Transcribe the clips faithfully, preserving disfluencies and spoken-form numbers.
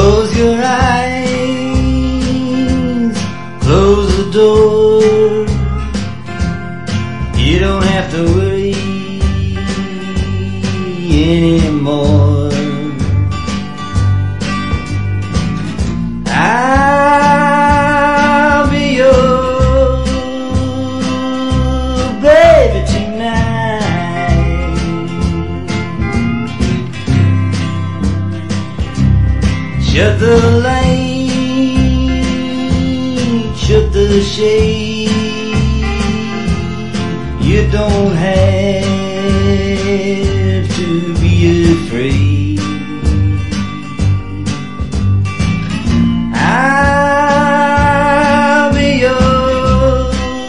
Close your eyes, close the door. You don't have to worry anymore. I'll be your baby tonight. Shut the light, shut the shade. You don't have to be afraid. I'll be your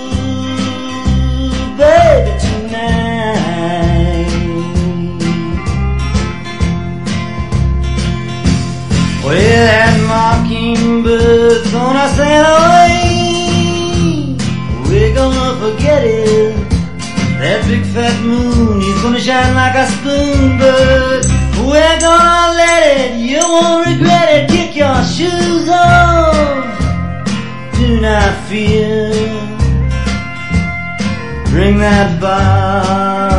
baby tonight. Well, that mockingbird's gonna sail away. We're gonna forget it. That big fat moon is gonna shine like a spoon, but we're gonna let it. You won't regret it. Kick your shoes off. Do not fear. Bring that bar